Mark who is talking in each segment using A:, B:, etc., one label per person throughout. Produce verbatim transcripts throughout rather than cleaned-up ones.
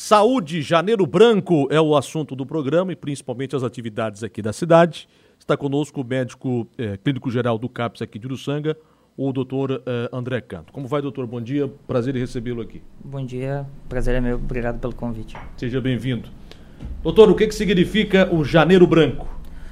A: Saúde, Janeiro Branco é o assunto do programa e principalmente as atividades aqui da cidade. Está conosco o médico eh, clínico-geral do CAPS aqui de Uruçanga, o doutor eh, André Canto. Como vai, doutor? Bom dia, prazer em recebê-lo aqui.
B: Bom dia, prazer é meu, obrigado pelo convite.
A: Seja bem-vindo. Doutor, o que, que significa o Janeiro Branco?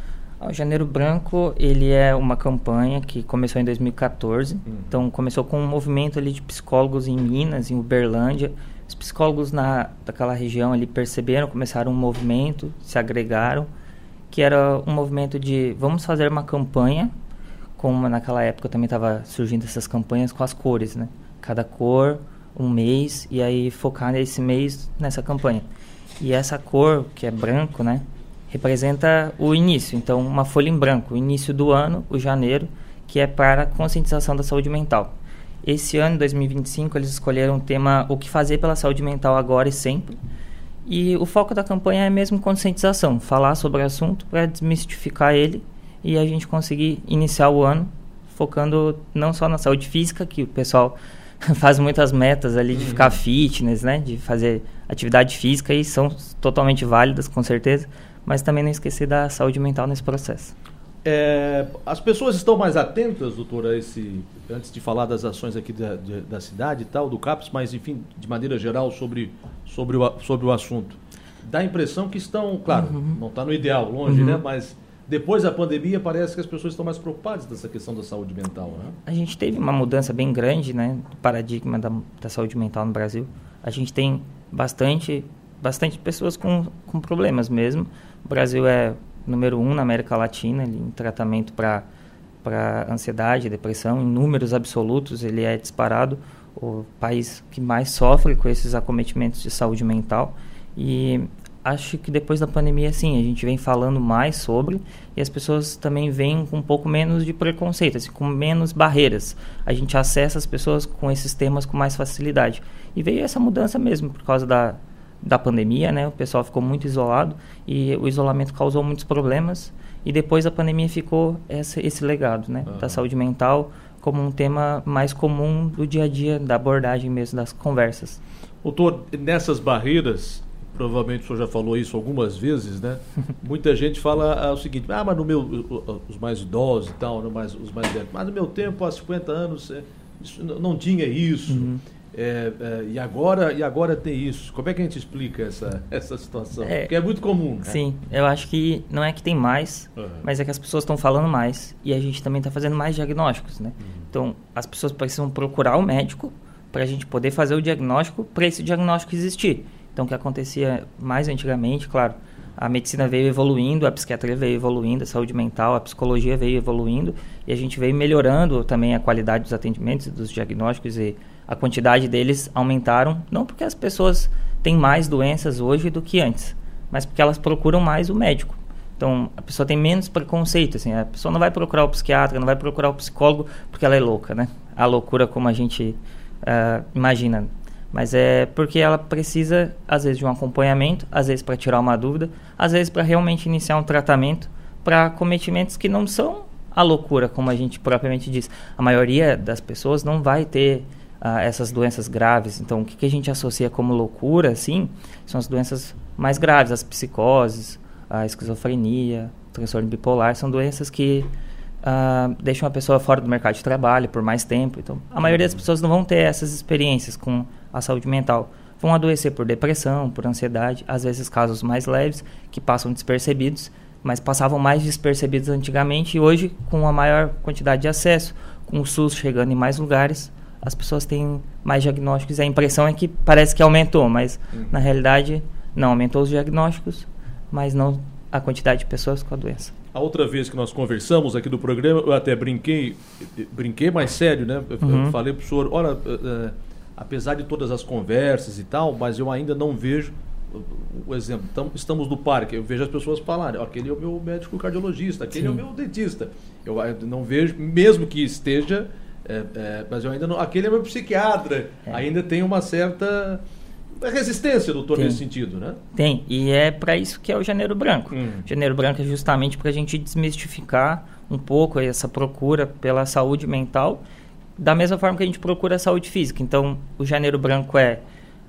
B: O Janeiro Branco, ele é uma campanha que começou em dois mil e quatorze, hum. Então começou com um movimento ali de psicólogos em Minas, em Uberlândia. Os psicólogos na, daquela região ali perceberam, começaram um movimento, se agregaram, que era um movimento de vamos fazer uma campanha, como naquela época também estava surgindo essas campanhas com as cores, né? Cada cor, um mês, e aí focar nesse mês, nessa campanha. E essa cor, que é branco, né? Representa o início, então uma folha em branco, o início do ano, o janeiro, que é para a conscientização da saúde mental. Esse ano, dois mil e vinte e cinco, eles escolheram o tema O que fazer pela saúde mental agora e sempre. E o foco da campanha é mesmo conscientização, falar sobre o assunto para desmistificar ele e a gente conseguir iniciar o ano focando não só na saúde física, que o pessoal faz muitas metas ali de uhum. ficar fitness, né, de fazer atividade física e são totalmente válidas, com certeza, mas também não esquecer da saúde mental nesse processo.
A: É, as pessoas estão mais atentas, doutor, a esse, antes de falar das ações aqui da, de, da cidade e tal, do CAPS, mas enfim, de maneira geral sobre, sobre, o, sobre o assunto. Dá a impressão que estão, claro, uhum. não está no ideal, longe, uhum. né? Mas depois da pandemia parece que as pessoas estão mais preocupadas dessa questão da saúde mental, né?
B: A gente teve uma mudança bem grande, né, do paradigma da, da saúde mental no Brasil. A gente tem bastante, bastante pessoas com, com problemas mesmo. O Brasil é número um na América Latina ali, em tratamento para para ansiedade, depressão, em números absolutos ele é disparado o país que mais sofre com esses acometimentos de saúde mental. E acho que depois da pandemia, sim, a gente vem falando mais sobre e as pessoas também vêm com um pouco menos de preconceito, assim, com menos barreiras. A gente acessa as pessoas com esses temas com mais facilidade. E veio essa mudança mesmo por causa da da pandemia, né? O pessoal ficou muito isolado e o isolamento causou muitos problemas e depois da pandemia ficou esse, esse legado, né? Uhum. Da saúde mental como um tema mais comum do dia a dia, da abordagem mesmo, das conversas.
A: Doutor, nessas barreiras, provavelmente o senhor já falou isso algumas vezes, né? Muita gente fala ah, o seguinte, ah, mas no meu, os mais idosos e tal, né? mas, os mais velhos, mas no meu tempo, há cinquenta anos, isso, não tinha isso. Uhum. É, é, e, agora, e agora tem isso. Como é que a gente explica essa, essa situação? É, Porque é muito comum, né?
B: Sim, eu acho que não é que tem mais, uhum. mas é que as pessoas estão falando mais e a gente também está fazendo mais diagnósticos, né? Uhum. Então, as pessoas precisam procurar o médico para a gente poder fazer o diagnóstico, para esse diagnóstico existir. Então, o que acontecia mais antigamente, claro, a medicina veio evoluindo, a psiquiatria veio evoluindo, a saúde mental, a psicologia veio evoluindo e a gente veio melhorando também a qualidade dos atendimentos, dos diagnósticos e a quantidade deles aumentaram, não porque as pessoas têm mais doenças hoje do que antes, mas porque elas procuram mais o médico. Então, a pessoa tem menos preconceito, assim, a pessoa não vai procurar o psiquiatra, não vai procurar o psicólogo porque ela é louca, né? A loucura como a gente uh, imagina. Mas é porque ela precisa, às vezes, de um acompanhamento, às vezes para tirar uma dúvida, às vezes para realmente iniciar um tratamento para acometimentos que não são a loucura, como a gente propriamente diz. A maioria das pessoas não vai ter Uh, essas doenças graves. Então, o que, que a gente associa como loucura, assim, são as doenças mais graves, as psicoses, a esquizofrenia, o transtorno bipolar, são doenças que uh, deixam a pessoa fora do mercado de trabalho por mais tempo. Então, a maioria das pessoas não vão ter essas experiências com a saúde mental. Vão adoecer por depressão, por ansiedade, às vezes casos mais leves, que passam despercebidos, mas passavam mais despercebidos antigamente e hoje, com a maior quantidade de acesso, com o SUS chegando em mais lugares, as pessoas têm mais diagnósticos e a impressão é que parece que aumentou, mas uhum. na realidade não, aumentou os diagnósticos, mas não a quantidade de pessoas com a doença.
A: A outra vez que nós conversamos aqui do programa, eu até brinquei, brinquei mais sério, né? Eu uhum. falei para o senhor, olha, uh, apesar de todas as conversas e tal, mas eu ainda não vejo, o exemplo, tam, estamos no parque, eu vejo as pessoas falarem, aquele é o meu médico cardiologista, aquele Sim. é o meu dentista. Eu não vejo, mesmo que esteja... É, é, mas eu ainda não... Aquele é meu psiquiatra. É. Ainda tem uma certa resistência, doutor, tem. Nesse sentido, né?
B: Tem. E é para isso que é o Janeiro Branco. Hum. Janeiro Branco é justamente para a gente desmistificar um pouco essa procura pela saúde mental, da mesma forma que a gente procura a saúde física. Então, o Janeiro Branco é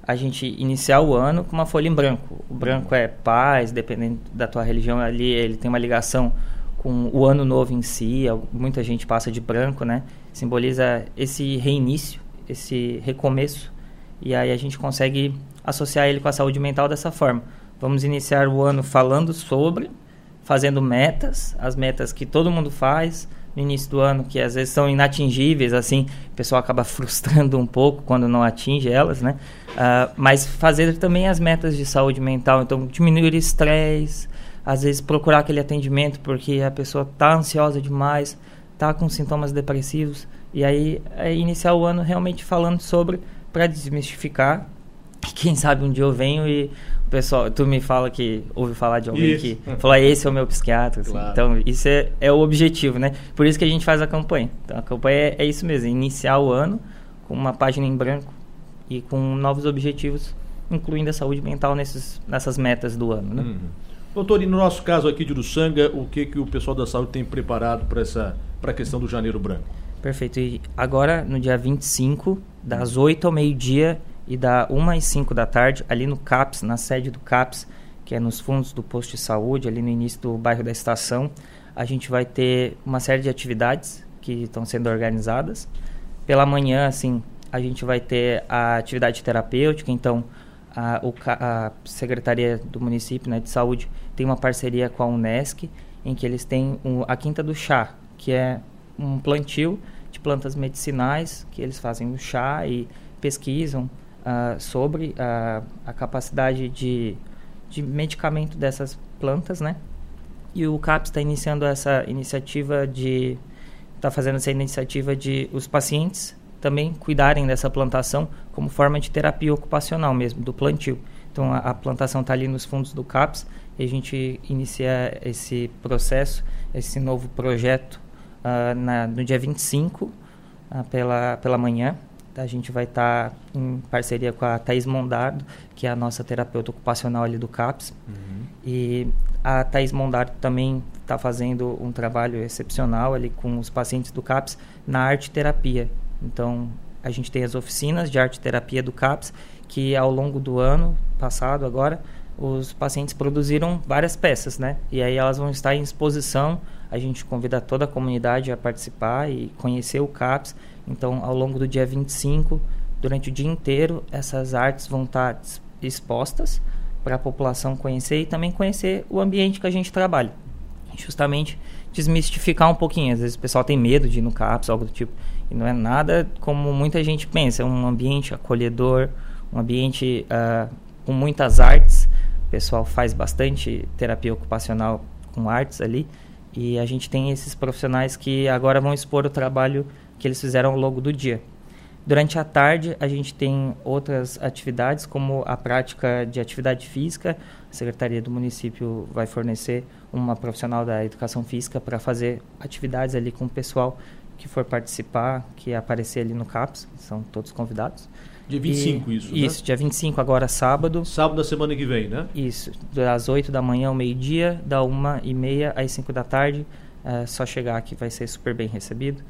B: a gente iniciar o ano com uma folha em branco. O branco é paz, dependendo da tua religião ali, ele tem uma ligação com o ano novo em si, muita gente passa de branco, né? Simboliza esse reinício, esse recomeço, e aí a gente consegue associar ele com a saúde mental dessa forma. Vamos iniciar o ano falando sobre, fazendo metas, as metas que todo mundo faz no início do ano, que às vezes são inatingíveis, assim, o pessoal acaba frustrando um pouco quando não atinge elas, né? Uh, mas fazer também as metas de saúde mental, então diminuir o estresse, às vezes procurar aquele atendimento porque a pessoa está ansiosa demais, está com sintomas depressivos, e aí é iniciar o ano realmente falando sobre, para desmistificar. Quem sabe um dia eu venho e o pessoal, tu me fala que ouve falar de alguém isso. que falou, esse é o meu psiquiatra, assim. Claro. Então isso é, é o objetivo, né? Por isso que a gente faz a campanha. Então a campanha é, é isso mesmo, iniciar o ano com uma página em branco e com novos objetivos, incluindo a saúde mental nesses, nessas metas do ano, né? Uhum.
A: Doutor, e no nosso caso aqui de Uruçanga, o que, que o pessoal da saúde tem preparado para essa, para a questão do Janeiro Branco?
B: Perfeito. E agora, no dia vinte e cinco, das oito ao meio-dia e da uma às cinco da tarde, ali no CAPS, na sede do CAPS, que é nos fundos do posto de saúde, ali no início do bairro da Estação, a gente vai ter uma série de atividades que estão sendo organizadas. Pela manhã, assim, a gente vai ter a atividade terapêutica, então a, o, a Secretaria do Município, né, de Saúde tem uma parceria com a Unesc, em que eles têm um, a Quinta do Chá, que é um plantio de plantas medicinais, que eles fazem o chá e pesquisam uh, sobre uh, a capacidade de, de medicamento dessas plantas, né? E o CAPS está iniciando essa iniciativa de... está fazendo essa iniciativa de os pacientes também cuidarem dessa plantação como forma de terapia ocupacional mesmo, do plantio. Então, a, a plantação está ali nos fundos do CAPS e a gente inicia esse processo, esse novo projeto uh, na, no dia vinte e cinco, uh, pela, pela manhã. A gente vai estar tá em parceria com a Thaís Mondardo, que é a nossa terapeuta ocupacional ali do CAPS. Uhum. E a Thaís Mondardo também está fazendo um trabalho excepcional ali com os pacientes do CAPS na arte-terapia. Então, a gente tem as oficinas de arte-terapia do CAPS, que ao longo do ano passado, agora, os pacientes produziram várias peças, né? E aí elas vão estar em exposição, a gente convida toda a comunidade a participar e conhecer o CAPS. Então, ao longo do dia vinte e cinco, durante o dia inteiro, essas artes vão estar expostas para a população conhecer e também conhecer o ambiente que a gente trabalha. Justamente desmistificar um pouquinho. Às vezes o pessoal tem medo de ir no CAPS, algo do tipo. E não é nada como muita gente pensa. É um ambiente acolhedor, um ambiente uh, com muitas artes. O pessoal faz bastante terapia ocupacional com artes ali. E a gente tem esses profissionais que agora vão expor o trabalho que eles fizeram ao longo do dia. Durante a tarde, a gente tem outras atividades, como a prática de atividade física. A Secretaria do Município vai fornecer uma profissional da educação física para fazer atividades ali com o pessoal que for participar, que aparecer ali no CAPS. São todos convidados.
A: Dia vinte e cinco, e, isso,
B: Isso, né? Dia vinte e cinco, agora sábado.
A: Sábado da semana que vem, né?
B: Isso, das oito da manhã ao meio-dia, da uma e meia às cinco da tarde. É só chegar aqui, vai ser super bem recebido.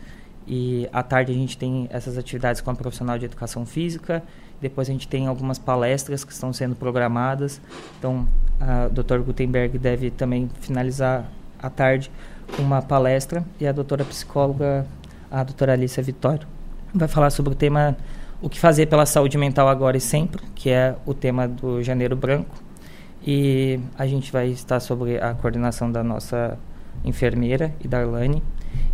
B: E à tarde a gente tem essas atividades com a profissional de educação física. Depois a gente tem algumas palestras que estão sendo programadas. Então, a doutora Gutenberg deve também finalizar à tarde com uma palestra. E a doutora psicóloga, a doutora Alicia Vitório, vai falar sobre o tema o que fazer pela saúde mental agora e sempre, que é o tema do Janeiro Branco. E a gente vai estar sobre a coordenação da nossa enfermeira e da Arlane,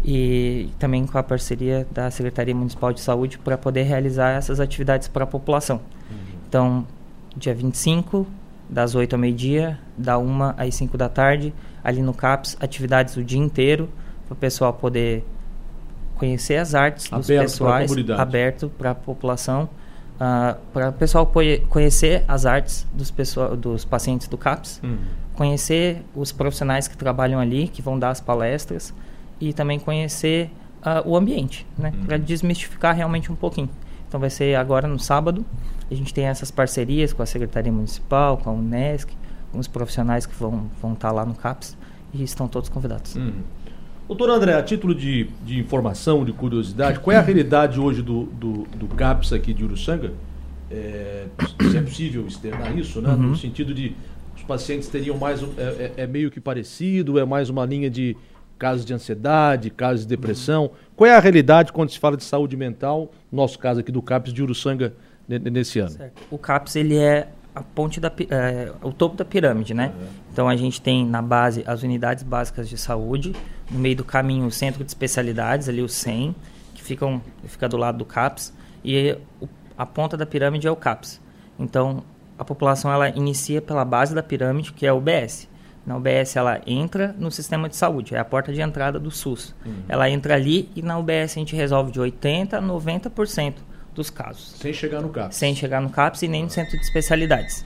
B: e também com a parceria da Secretaria Municipal de Saúde para poder realizar essas atividades para a população. Uhum. Então, dia vinte e cinco, das oito ao meio-dia, da uma às cinco da tarde, ali no CAPS, atividades o dia inteiro, para o pessoal poder conhecer as artes dos
A: aberto
B: pessoais,
A: pra
B: aberto para a população, uh, para o pessoal conhecer as artes dos, pessoal, dos pacientes do CAPS, uhum. conhecer os profissionais que trabalham ali, que vão dar as palestras, e também conhecer uh, o ambiente, né? Uhum. Para desmistificar realmente um pouquinho. Então vai ser agora no sábado. A gente tem essas parcerias com a Secretaria Municipal, com a Unesc, com os profissionais que vão, vão estar lá no CAPS, e estão todos convidados.
A: Uhum. Doutor André, a título de, de informação, de curiosidade, qual é a realidade hoje do, do, do CAPS aqui de Uruçanga? é, se é possível externar isso, né? Uhum. No sentido de os pacientes teriam mais, um, é, é meio que parecido, é mais uma linha de casos de ansiedade, casos de depressão. Uhum. Qual é a realidade quando se fala de saúde mental, no nosso caso aqui do CAPS de Uruçanga, nesse ano?
B: Certo. O CAPS, ele é a ponte da, é, o topo da pirâmide, né? Uhum. Então a gente tem na base as unidades básicas de saúde, no meio do caminho o centro de especialidades, ali o C E M, que ficam, fica do lado do CAPS, e o, a ponta da pirâmide é o CAPS. Então a população ela inicia pela base da pirâmide, que é a U B S. Na U B S ela entra no sistema de saúde, é a porta de entrada do SUS. Uhum. Ela entra ali e na U B S a gente resolve de oitenta por cento a noventa por cento dos casos.
A: Sem chegar no CAPS.
B: Sem chegar no CAPS e nem no centro de especialidades.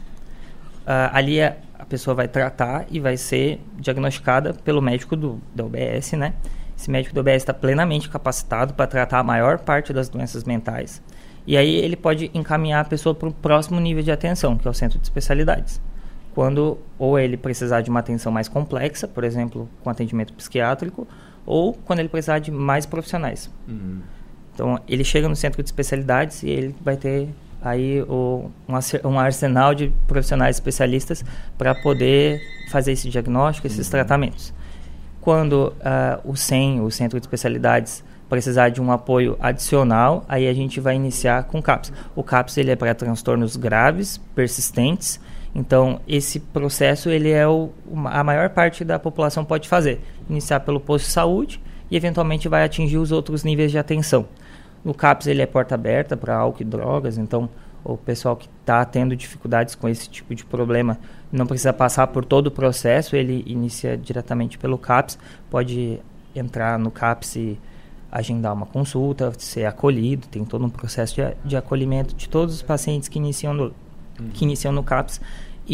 B: Uh, ali a, a pessoa vai tratar e vai ser diagnosticada pelo médico do, da U B S, né? Esse médico da U B S está plenamente capacitado para tratar a maior parte das doenças mentais. E aí ele pode encaminhar a pessoa para o próximo nível de atenção, que é o centro de especialidades. Quando ou ele precisar de uma atenção mais complexa, por exemplo, com atendimento psiquiátrico, ou quando ele precisar de mais profissionais. Uhum. Então, ele chega no centro de especialidades e ele vai ter aí o, um, um arsenal de profissionais especialistas para poder fazer esse diagnóstico, esses uhum. tratamentos. Quando uh, o C E M, o Centro de Especialidades, precisar de um apoio adicional, aí a gente vai iniciar com o CAPS. O CAPS ele é para transtornos graves, persistentes. Então, esse processo ele é o, a maior parte da população pode fazer. Iniciar pelo posto de saúde e, eventualmente, vai atingir os outros níveis de atenção. No CAPS ele é porta aberta para álcool e drogas, então o pessoal que está tendo dificuldades com esse tipo de problema não precisa passar por todo o processo, ele inicia diretamente pelo CAPS, pode entrar no CAPS e agendar uma consulta, ser acolhido, tem todo um processo de, de acolhimento de todos os pacientes que iniciam no, uhum. que iniciam no CAPS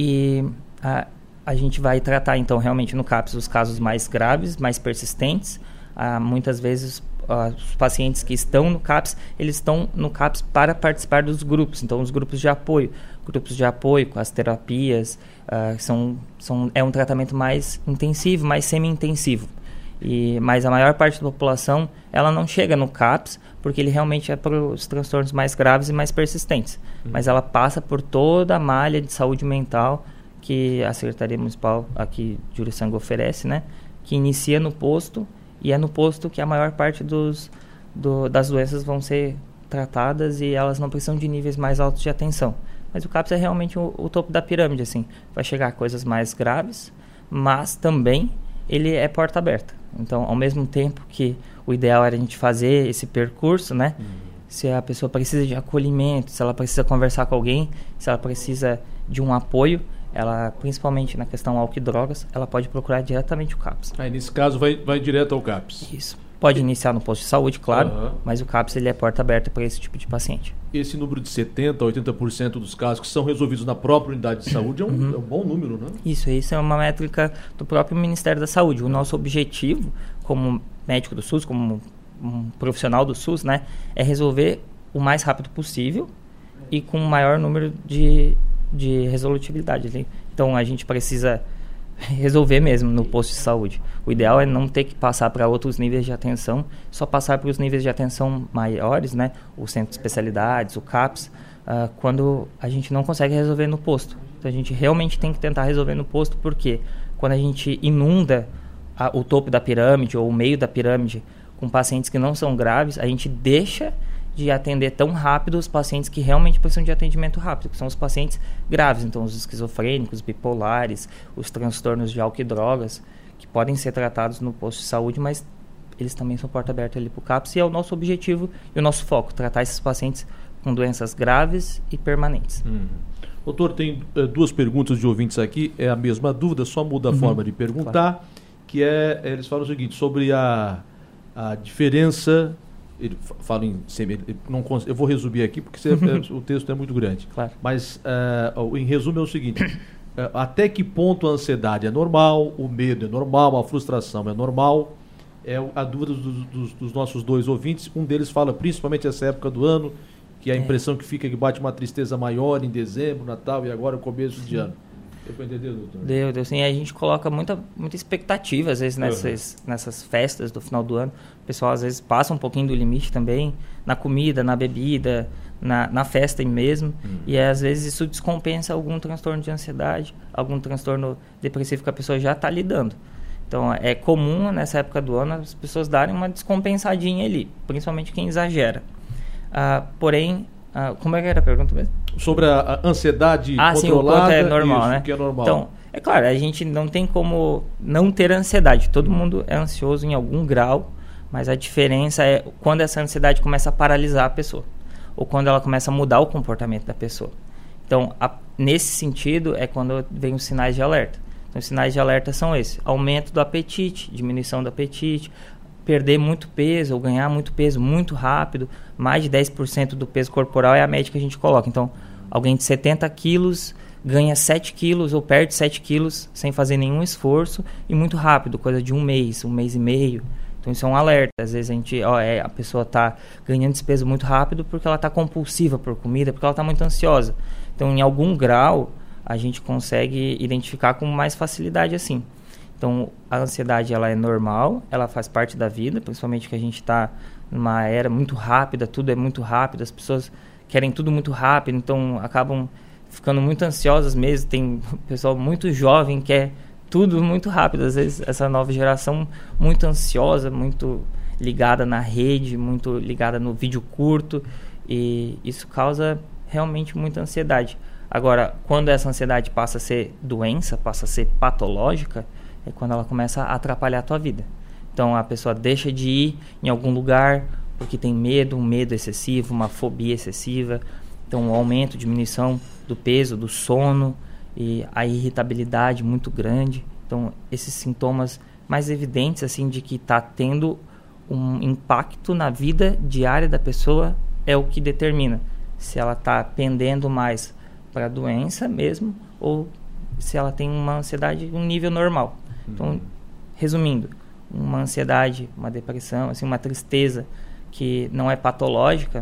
B: e a, a gente vai tratar então realmente no CAPS os casos mais graves, mais persistentes, ah, muitas vezes os pacientes que estão no CAPS, eles estão no CAPS para participar dos grupos, então os grupos de apoio, grupos de apoio com as terapias, uh, são, são, é um tratamento mais intensivo, mais semi-intensivo, e, mas a maior parte da população, ela não chega no CAPS, porque ele realmente é para os transtornos mais graves e mais persistentes, uhum. mas ela passa por toda a malha de saúde mental que a Secretaria Municipal aqui de Uruçanga oferece, né, que inicia no posto. E é no posto que a maior parte dos, do, das doenças vão ser tratadas e elas não precisam de níveis mais altos de atenção. Mas o CAPS é realmente o, o topo da pirâmide, assim. Vai chegar a coisas mais graves, mas também ele é porta aberta. Então, ao mesmo tempo que o ideal era a gente fazer esse percurso, né? Uhum. Se a pessoa precisa de acolhimento, se ela precisa conversar com alguém, se ela precisa de um apoio, ela, principalmente na questão álcool e drogas, ela pode procurar diretamente o CAPS.
A: Aí, nesse caso, vai, vai direto ao CAPS.
B: Isso. Pode iniciar no posto de saúde, claro, uhum. mas o CAPS ele é porta aberta para esse tipo de paciente.
A: Esse número de setenta por cento, oitenta por cento dos casos que são resolvidos na própria unidade de saúde é um, uhum. é um bom número, né?
B: Isso, isso é uma métrica do próprio Ministério da Saúde. O nosso objetivo, como médico do SUS, como um profissional do SUS, né, é resolver o mais rápido possível e com o maior número de... de resolutibilidade. Então a gente precisa resolver mesmo no posto de saúde. O ideal é não ter que passar para outros níveis de atenção, só passar para os níveis de atenção maiores, né? O centro de especialidades, o CAPS, uh, quando a gente não consegue resolver no posto. Então a gente realmente tem que tentar resolver no posto, porque quando a gente inunda a, o topo da pirâmide ou o meio da pirâmide com pacientes que não são graves, a gente deixa de atender tão rápido os pacientes que realmente precisam de atendimento rápido, que são os pacientes graves, então os esquizofrênicos, bipolares, os transtornos de álcool e drogas, que podem ser tratados no posto de saúde, mas eles também são porta aberta ali para o CAPS, e é o nosso objetivo e o nosso foco, tratar esses pacientes com doenças graves e permanentes.
A: Uhum. Doutor, tem uh, duas perguntas de ouvintes aqui, é a mesma dúvida, só muda a uhum. forma de perguntar, claro. que é, eles falam o seguinte, sobre a, a diferença... Ele fala em ele não, eu vou resumir aqui porque você, o texto é muito grande. Claro. Mas uh, em resumo é o seguinte: uh, até que ponto a ansiedade é normal, o medo é normal, a frustração é normal? É a dúvida dos, dos, dos nossos dois ouvintes. Um deles fala principalmente essa época do ano, que a é. impressão que fica é que bate uma tristeza maior em dezembro, Natal e agora o começo de ano. Deu para entender, doutor?
B: Deu, deu sim. A gente coloca muita, muita expectativa, às vezes, nessas, uhum. nessas festas do final do ano. O pessoal, às vezes, passa um pouquinho do limite também, na comida, na bebida, na, na festa mesmo. Uhum. E, às vezes, isso descompensa algum transtorno de ansiedade, algum transtorno depressivo que a pessoa já está lidando. Então, é comum, nessa época do ano, as pessoas darem uma descompensadinha ali, principalmente quem exagera. Ah, porém, ah, como é que era a pergunta mesmo?
A: Sobre a, a ansiedade
B: ah,
A: controlada.
B: Ah, sim, o quanto é normal,
A: isso,
B: né?
A: Que é normal.
B: Então, é claro, a gente não tem como não ter ansiedade. Todo mundo é ansioso em algum grau, mas a diferença é quando essa ansiedade começa a paralisar a pessoa, ou quando ela começa a mudar o comportamento da pessoa. Então, a, nesse sentido, é quando vem os sinais de alerta. Então, os sinais de alerta são esses: aumento do apetite, diminuição do apetite, perder muito peso ou ganhar muito peso muito rápido. Mais de dez por cento do peso corporal é a média que a gente coloca. Então, alguém de setenta quilos ganha sete quilos ou perde sete quilos sem fazer nenhum esforço e muito rápido, coisa de um mês, um mês e meio. Então, isso é um alerta. Às vezes a gente, ó, é, a pessoa está ganhando esse peso muito rápido porque ela está compulsiva por comida, porque ela está muito ansiosa. Então, em algum grau, a gente consegue identificar com mais facilidade assim. Então, a ansiedade, ela é normal, ela faz parte da vida, principalmente que a gente está numa era muito rápida, tudo é muito rápido, as pessoas querem tudo muito rápido, então acabam ficando muito ansiosas mesmo. Tem pessoal muito jovem que quer tudo muito rápido, às vezes essa nova geração muito ansiosa, muito ligada na rede, muito ligada no vídeo curto, e isso causa realmente muita ansiedade. Agora, quando essa ansiedade passa a ser doença, passa a ser patológica, é quando ela começa a atrapalhar a tua vida. Então, a pessoa deixa de ir em algum lugar porque tem medo, um medo excessivo, uma fobia excessiva. Então, o aumento, diminuição do peso, do sono e a irritabilidade muito grande. Então, esses sintomas mais evidentes, assim, de que está tendo um impacto na vida diária da pessoa é o que determina se ela está pendendo mais para a doença mesmo ou se ela tem uma ansiedade um nível normal. Então, resumindo, uma ansiedade, uma depressão, assim, uma tristeza que não é patológica,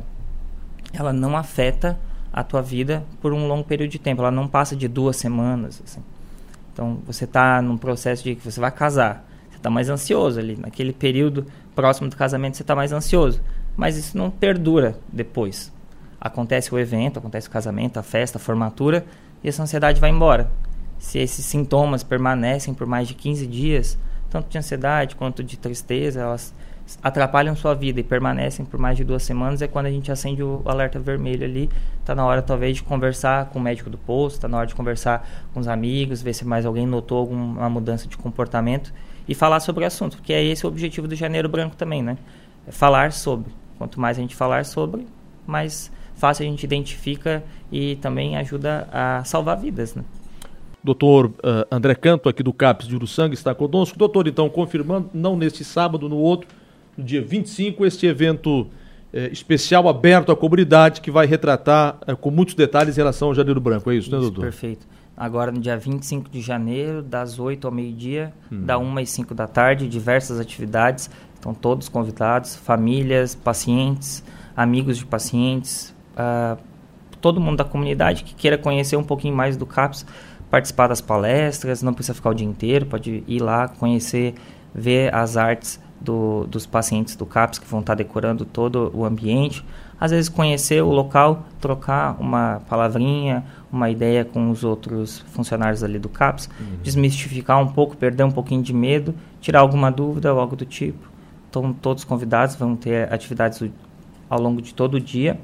B: ela não afeta a tua vida por um longo período de tempo. Ela não passa de duas semanas. Assim. Então, você está num processo de que você vai casar. Você está mais ansioso ali. Naquele período próximo do casamento, você está mais ansioso. Mas isso não perdura depois. Acontece o evento, acontece o casamento, a festa, a formatura, e essa ansiedade vai embora. Se esses sintomas permanecem por mais de quinze dias, tanto de ansiedade quanto de tristeza, elas atrapalham sua vida e permanecem por mais de duas semanas, é quando a gente acende o alerta vermelho ali. Está na hora talvez de conversar com o médico do posto, está na hora de conversar com os amigos, ver se mais alguém notou alguma mudança de comportamento e falar sobre o assunto, porque é esse o objetivo do Janeiro Branco também, né? É falar sobre. Quanto mais a gente falar sobre, mais fácil a gente identifica e também ajuda a salvar vidas, né?
A: Doutor uh, André Canto, aqui do CAPS de Uruçanga, está conosco. Doutor, então, confirmando, não neste sábado, no outro, no dia vinte e cinco, este evento eh, especial aberto à comunidade que vai retratar eh, com muitos detalhes em relação ao Janeiro Branco, é isso, isso né, doutor?
B: Perfeito. Agora, no dia vinte e cinco de janeiro, das oito ao meio-dia, hum. da uma às cinco da tarde, diversas atividades. Estão todos convidados, famílias, pacientes, amigos de pacientes, uh, todo mundo da comunidade que queira conhecer um pouquinho mais do CAPS, participar das palestras, não precisa ficar o dia inteiro, pode ir lá, conhecer, ver as artes do, dos pacientes do CAPS que vão estar decorando todo o ambiente. Às vezes conhecer o local, trocar uma palavrinha, uma ideia com os outros funcionários ali do CAPS, uhum. desmistificar um pouco, perder um pouquinho de medo, tirar alguma dúvida ou algo do tipo. Estão todos convidados, vão ter atividades ao longo de todo o dia.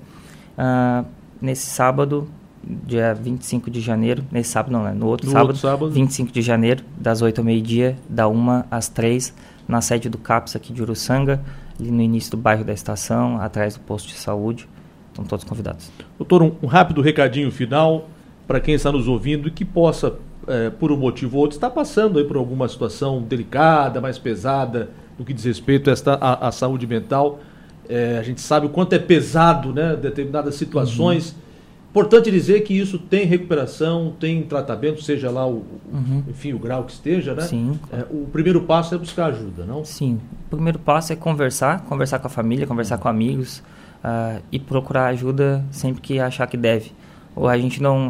B: Uh, nesse sábado, dia vinte e cinco de janeiro, nesse sábado não, né? No outro, no sábado, outro sábado, vinte e cinco de janeiro, das oito ao meio-dia, da uma às três, na sede do CAPS aqui de Uruçanga, ali no início do bairro da estação, atrás do posto de saúde. Estão todos convidados.
A: Doutor, um, um rápido recadinho final para quem está nos ouvindo e que possa, é, por um motivo ou outro, estar passando aí por alguma situação delicada, mais pesada, no que diz respeito a esta, a, a saúde mental. É, a gente sabe o quanto é pesado, né, determinadas situações. Uhum. Importante dizer que isso tem recuperação, tem tratamento, seja lá o, uhum. enfim, o grau que esteja, né?
B: Sim.
A: É, o primeiro passo é buscar ajuda, não?
B: Sim. O primeiro passo é conversar, conversar com a família, conversar uhum. com amigos uh, e procurar ajuda sempre que achar que deve. Ou a gente não,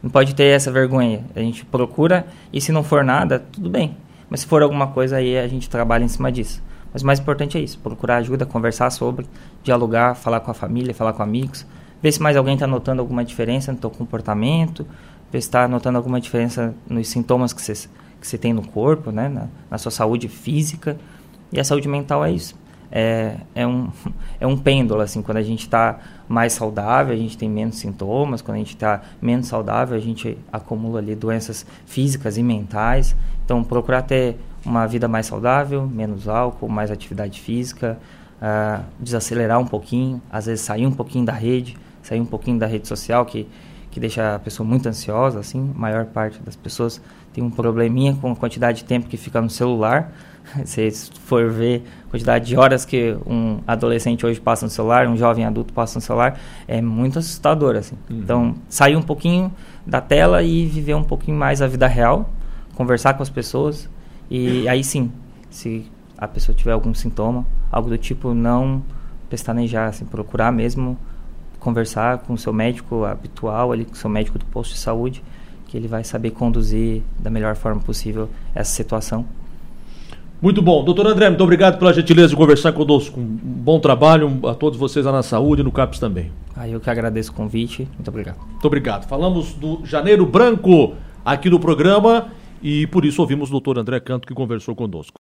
B: Não pode ter essa vergonha. A gente procura e se não for nada, tudo bem. Mas se for alguma coisa, aí a gente trabalha em cima disso. Mas o mais importante é isso, procurar ajuda, conversar sobre, dialogar, falar com a família, falar com amigos, ver se mais alguém está notando alguma diferença no teu comportamento, ver se está notando alguma diferença nos sintomas que você que você tem no corpo, né? na, na sua saúde física. E a saúde mental é isso. É, é, um, é um pêndulo, assim, quando a gente está mais saudável, a gente tem menos sintomas, quando a gente está menos saudável, a gente acumula ali doenças físicas e mentais. Então, procurar ter uma vida mais saudável, menos álcool, mais atividade física, uh, desacelerar um pouquinho, às vezes sair um pouquinho da rede, sair um pouquinho da rede social, que, que deixa a pessoa muito ansiosa, assim. A maior parte das pessoas tem um probleminha com a quantidade de tempo que fica no celular. Se for ver a quantidade de horas que um adolescente hoje passa no celular, um jovem adulto passa no celular, é muito assustador, assim. Uhum. Então, sair um pouquinho da tela e viver um pouquinho mais a vida real, conversar com as pessoas, e aí sim, se a pessoa tiver algum sintoma, algo do tipo, não pestanejar, assim, procurar mesmo conversar com o seu médico habitual, ali, com o seu médico do posto de saúde, que ele vai saber conduzir da melhor forma possível essa situação.
A: Muito bom. Doutor André, muito obrigado pela gentileza de conversar conosco. Um bom trabalho a todos vocês lá na saúde e no CAPS também.
B: Ah, eu que agradeço o convite. Muito obrigado.
A: Muito obrigado. Falamos do Janeiro Branco aqui no programa e por isso ouvimos o doutor André Canto, que conversou conosco.